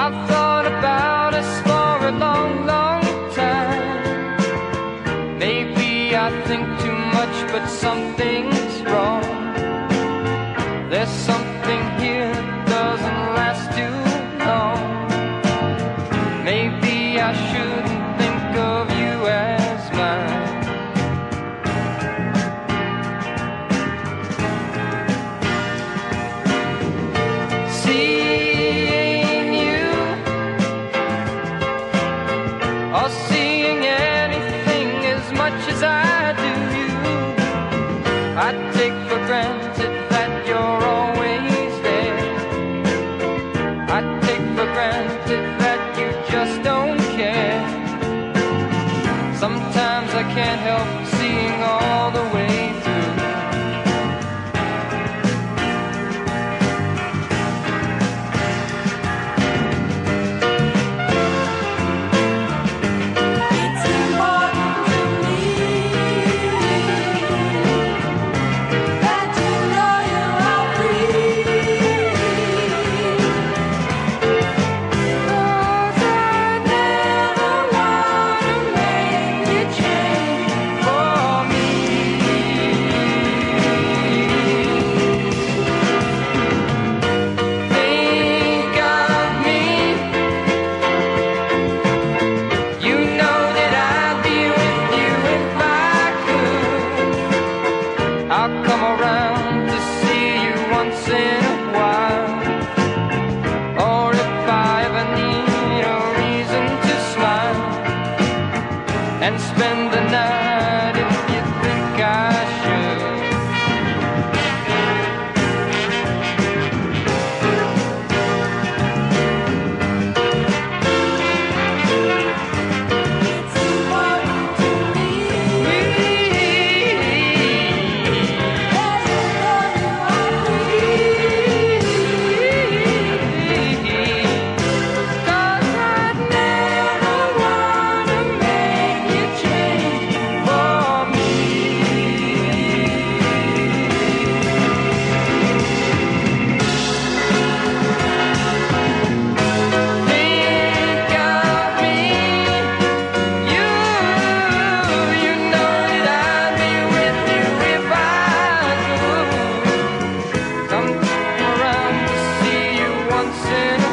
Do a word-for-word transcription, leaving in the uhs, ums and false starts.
I've thought about us for a long, long time. Maybe I think too much, but something's wrong. There's something here that doesn't last too long. Maybe I shouldn't think of you as mine. Seeing you, or seeing anything as much as I do you, I take for granted that you're always there. I take for granted that you just don't care. Sometimes I can't help seeing all the way through. And spend the night if you think I should. It's important to me. There's a love you are free. 'Cause I'd never wanna make you change for me. Think of me, you, you know that I'd be with you if I could. Come around to see you once in a